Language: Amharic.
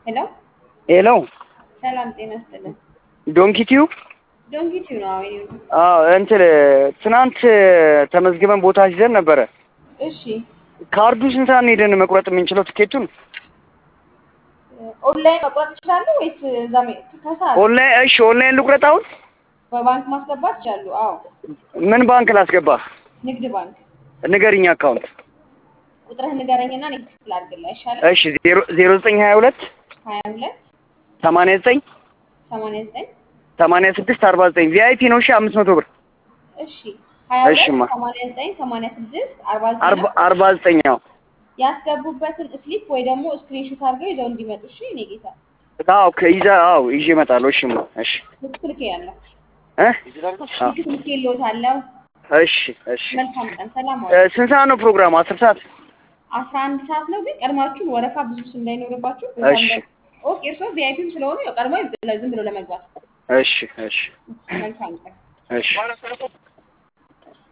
ሄሎ ሄሎ ሰላም ጤና ይስጥልኝ። ዶንኪቲው ዶንኪቲው ነው አይኔ። እንትን ትናንት ተመዝግበን ቦታ ይዘን ነበረ። እሺ ካርዱ ስንት ሰዓት ሄደን መቁረጥ የምንችለው ትኬቱን? ኦንላይን መቁረጥ ይችላሉ ወይስ ዛሜ ከሰዓት? ኦንላይን። እሺ ኦንላይን ልቁረጥ አሁን? በባንክ ማስገባት ይችላሉ? አዎ። ምን ባንክ ላስገባ? ንግድ ባንክ። ንገሪኝ አካውንት ቁጥርህ ንገረኝና እኔ ክፍል አድርግልህ አይሻልም? እሺ 0922 22 89 89 86 49 ቪአይፒ ነው። እሺ 500 ብር። እሺ 22 89 86 49 ነው። ያስገቡበትን ስሊፕ ወይ ደግሞ ስክሪንሾት አድርገው ይዘው እንዲመጡ። እሺ እኔ ጌታ። ይዤ እመጣለሁ። እሺ እሺ ልክ ያለው ልክ ይለውታለሁ። እሺ እሺ መልካም ቀን። ሰላም ዋሉ። ስንት ሰዓት ነው ፕሮግራሙ? 10 ሰዓት 11 ሰዓት ነው። ግን ቀድማችሁ ወረፋ ብዙ እንዳይኖርባችሁ እሺ ኦኬ። እርሶ ቪአይፒ ስለሆኑ ቀድሞ ዝም ብሎ ለመግባት። እሺ እሺ መልካም ቀን። እሺ